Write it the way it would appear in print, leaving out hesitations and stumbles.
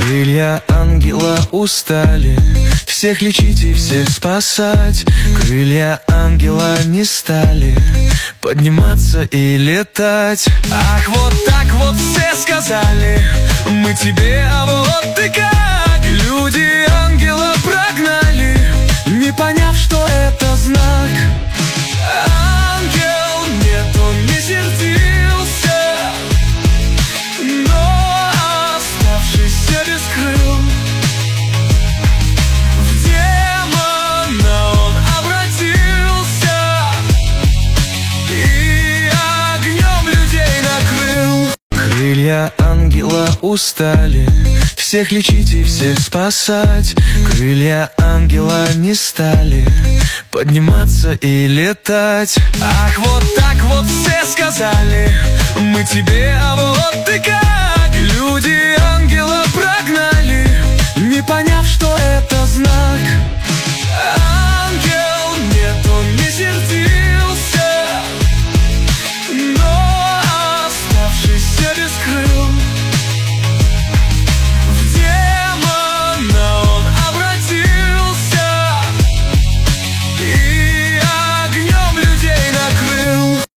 Крылья ангела устали всех лечить и всех спасать. Крылья ангела не стали подниматься и летать. Ах, вот так вот все сказали: мы тебе, а вот ты как. Люди ангела прогнали, не поняв, что это знак. Ангел, нет, он не сердился, но оставшийся без крыл, в демона он обратился и огнем людей накрыл. Крылья ангела устали всех лечить и всех спасать. Крылья ангела не стали подниматься и летать. Ах, вот так вот все сказали: мы тебе, а вот ты как. Люди